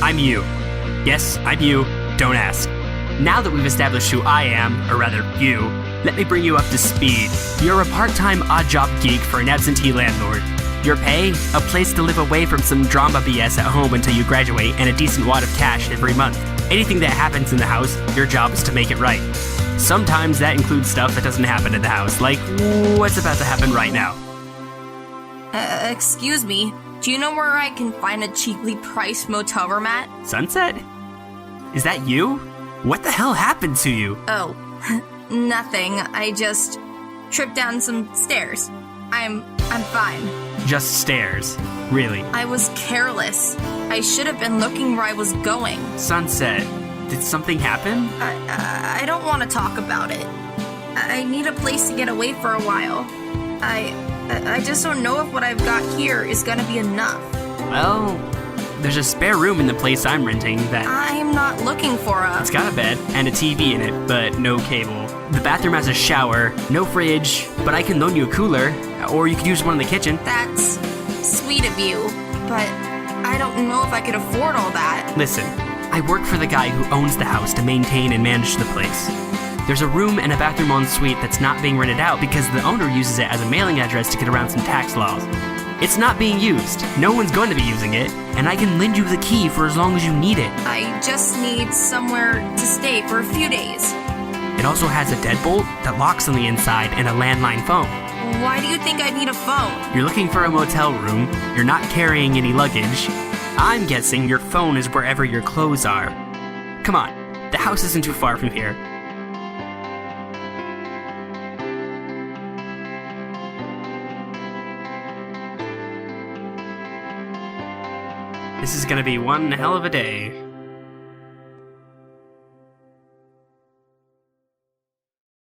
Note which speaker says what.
Speaker 1: I'm you. Yes, I'm you. Don't ask. Now that we've established who I am, or rather you, let me bring you up to speed. You're a part-time odd-job geek for an absentee landlord. Your pay? A place to live away from some drama BS at home until you graduate, and a decent wad of cash every month. Anything that happens in the house, your job is to make it right. Sometimes that includes stuff that doesn't happen in the house, like what's about to happen right now.
Speaker 2: Excuse me, do you know where I can find a cheaply priced motel room at?
Speaker 1: Sunset? Is that you? What the hell happened to you?
Speaker 2: Oh, nothing. I just tripped down some stairs. I'm fine.
Speaker 1: Just stairs. Really?
Speaker 2: I was careless. I should have been looking where I was going.
Speaker 1: Sunset, did something happen?
Speaker 2: I don't want to talk about it. I need a place to get away for a while. I just don't know if what I've got here is gonna be enough.
Speaker 1: Well, there's a spare room in the place I'm renting that...
Speaker 2: I'm not looking for a...
Speaker 1: It's got a bed and a TV in it, but no cable. The bathroom has a shower, no fridge, but I can loan you a cooler, or you could use one in the kitchen.
Speaker 2: That's sweet of you, but I don't know if I could afford all that.
Speaker 1: Listen, I work for the guy who owns the house to maintain and manage the place. There's a room and a bathroom en suite that's not being rented out because the owner uses it as a mailing address to get around some tax laws. It's not being used. No one's going to be using it, and I can lend you the key for as long as you need it.
Speaker 2: I just need somewhere to stay for a few days.
Speaker 1: It also has a deadbolt that locks on the inside and a landline phone.
Speaker 2: Why do you think I need a phone?
Speaker 1: You're looking for a motel room, you're not carrying any luggage. I'm guessing your phone is wherever your clothes are. Come on, the house isn't too far from here. This is gonna be one hell of a day.